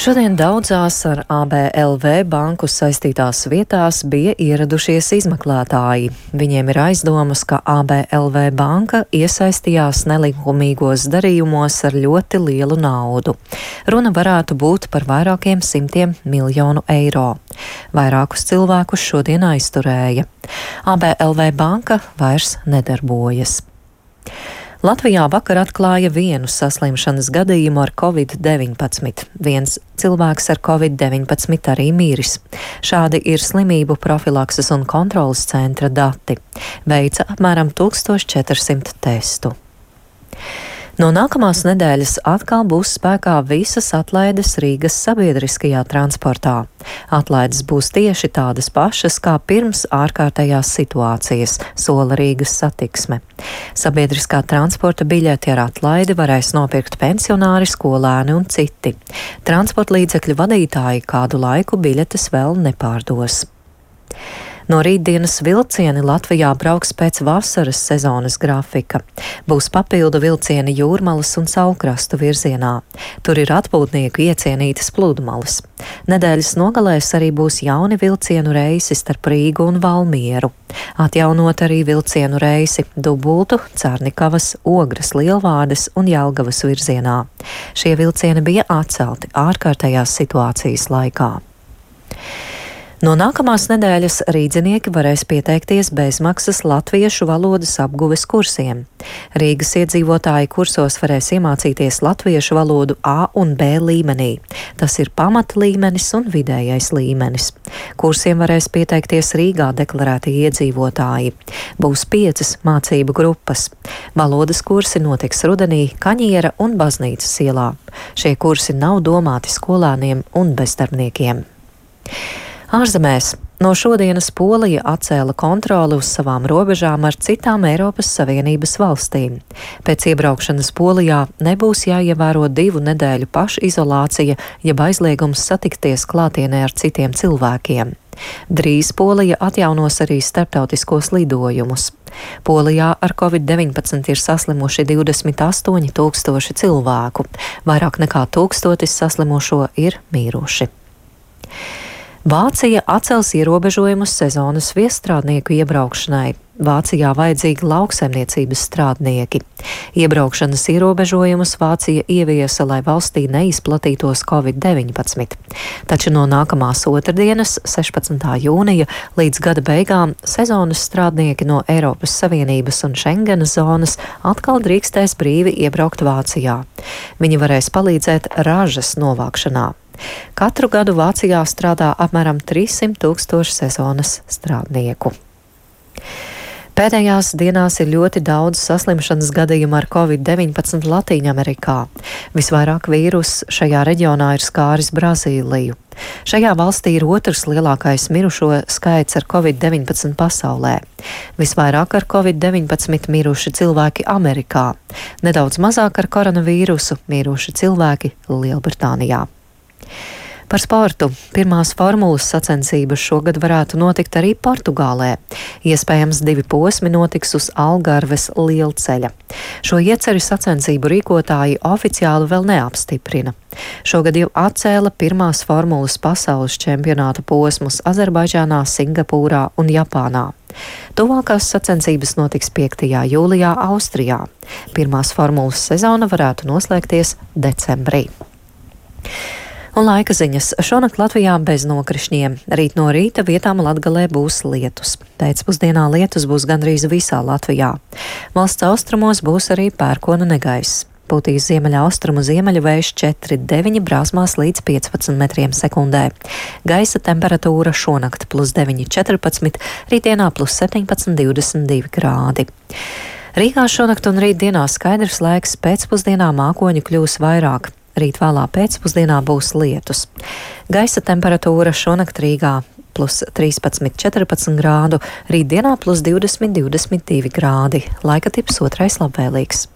Šodien daudzās ar ABLV banku saistītās vietās bija ieradušies izmeklētāji. Viņiem ir aizdomas, ka ABLV banka iesaistījās nelikumīgos darījumos ar ļoti lielu naudu. Runa varētu būt par vairākiem simtiem miljonu eiro. Vairākus cilvēkus šodien aizturēja. ABLV banka vairs nedarbojas. Latvijā vakar atklāja vienu saslimšanas gadījumu ar Covid-19. Viens cilvēks ar Covid-19 arī miris. Šādi ir slimību profilakses un kontrolas centra dati. Veica apmēram 1400 testu. No nākamās nedēļas atkal būs spēkā visas atlaides Rīgas sabiedriskajā transportā. Atlaides būs tieši tādas pašas kā pirms ārkārtējās situācijas, sola Rīgas satiksme. Sabiedriskā transporta biļeti ar atlaidi varēs nopirkt pensionāri, skolēni un citi. Transporta līdzekļu vadītāji kādu laiku biļetes vēl nepārdos. No rītdienas vilcieni Latvijā brauks pēc vasaras sezonas grafika. Būs papildu vilcieni Jūrmalas un Saulkrastu virzienā. Tur ir atpūtnieku iecienītas pludmales. Nedēļas nogalēs arī būs jauni vilcienu reisi starp Rīgu un Valmieru. Atjaunot arī vilcienu reisi Dubultu, Cārnikavas, Ogres, Lielvārdes un Jelgavas virzienā. Šie vilcieni bija atcelti ārkārtējās situācijas laikā. No nākamās nedēļas rīdzinieki varēs pieteikties bezmaksas latviešu valodas apguves kursiem. Rīgas iedzīvotāji kursos varēs iemācīties latviešu valodu A un B līmenī. Tas ir pamatlīmenis un vidējais līmenis. Kursiem varēs pieteikties Rīgā deklarēti iedzīvotāji. Būs 5 mācību grupas. Valodas kursi notiks rudenī Kaņiera un Baznīcas ielā. Šie kursi nav domāti skolēniem un bezdarbniekiem. Ārzemēs. No šodienas Polija atcēla kontroli uz savām robežām ar citām Eiropas Savienības valstīm. Pēc iebraukšanas Polijā nebūs jāievēro 2 nedēļu pašizolācija, jeb aizliegums satikties klātienē ar citiem cilvēkiem. Drīz Polija atjaunos arī starptautiskos lidojumus. Polijā ar Covid-19 ir saslimuši 28 000 cilvēku. Vairāk nekā 1000 saslimušo ir mīruši. Vācija atcels ierobežojumus sezonas viesstrādnieku iebraukšanai. Vācijā vajadzīgi lauksaimniecības strādnieki. Iebraukšanas ierobežojumus Vācija ieviesa, lai valstī neizplatītos Covid-19. Taču no nākamās otrdienas, 16. jūnija, līdz gada beigām sezonas strādnieki no Eiropas Savienības un Šengenas zonas atkal drīkstēs brīvi iebraukt Vācijā. Viņi varēs palīdzēt ražas novākšanā. Katru gadu Vācijā strādā apmēram 300 000 sezonas strādnieku. Pēdējās dienās ir ļoti daudz saslimšanas gadījumu ar Covid-19 Latīņamerikā. Visvairāk vīrusu šajā reģionā ir skāris Brazīliju. Šajā valstī ir otrs lielākais mirušo skaits ar Covid-19 pasaulē. Visvairāk ar Covid-19 miruši cilvēki Amerikā. Nedaudz mazāk ar koronavīrusu miruši cilvēki Lielbritānijā. Par sportu. Pirmās formulas sacensības šogad varētu notikt arī Portugālē. Iespējams, 2 posmi notiks uz Algarves lielceļa. Šo ieceri sacensību rīkotāji oficiāli vēl neapstiprina. Šogad jau atcēla pirmās formulas pasaules čempionāta posmus Azerbaidžānā, Singapūrā un Japānā. Tuvākās sacensības notiks 5. jūlijā Austrijā. Pirmās formulas sezona varētu noslēgties decembrī. Un laika ziņas. Šonakt Latvijā bez nokrišņiem. Rīt no rīta vietām Latgalē būs lietus. Pēcpusdienā lietus būs gandrīz visā Latvijā. Valsts austrumos būs arī pērkona negaiss. Pūtīs ziemeļaustrumu ziemeļu vējš 4,9 brāzmās līdz 15 metriem sekundē. Gaisa temperatūra šonakt +9, 14, rītdienā +17, 22 grādi. Rīgā šonakt un rītdienā skaidrs laiks, pēcpusdienā mākoņu kļūs vairāk. Rīt vēlā pēcpusdienā būs lietus. Gaisa temperatūra šonakt Rīgā +13, 14 grādu, rītdienā +20, 22 grādi. Laika tips otrais labvēlīgs.